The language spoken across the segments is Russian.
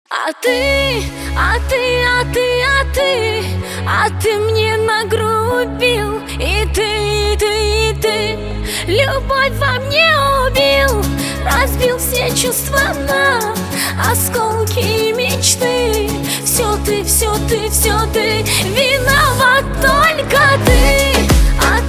А ты мне нагрубил. И ты любовь во мне убил. Разбил все чувства на осколки и мечты. Все ты, виноват только ты. А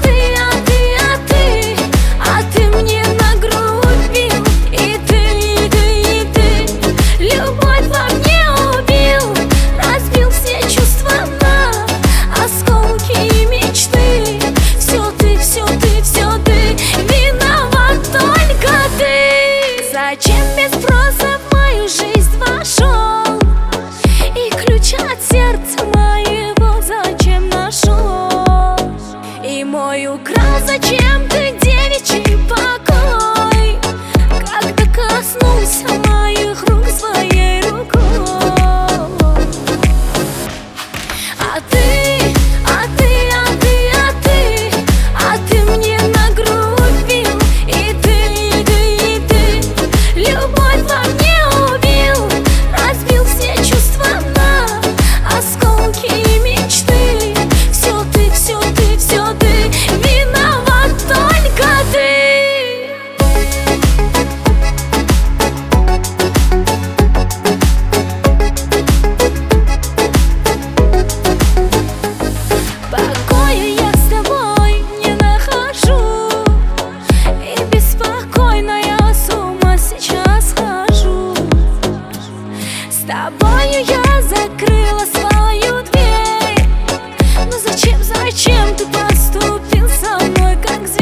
ты мне нагрубил. И ты любовь во мне убил. Разбил все чувства на осколки и мечты. Все ты, виноват только ты. Зачем без спроса в мою жизнь вошел? И ключ от сердца моего зачем нашел? И мой украл, зачем ты девичий покой? Когда коснулся моих рук своей рукой. А ты мне нагрубил. И ты любовь во мне убил. Разбил все чувства на осколки и мечты. Все ты, виноват только ты. Покоя я с тобой не нахожу. И беспокойно я с ума сейчас хожу. С тобою я закрыла свою дверь. Но зачем ты поступил со мной как зверь?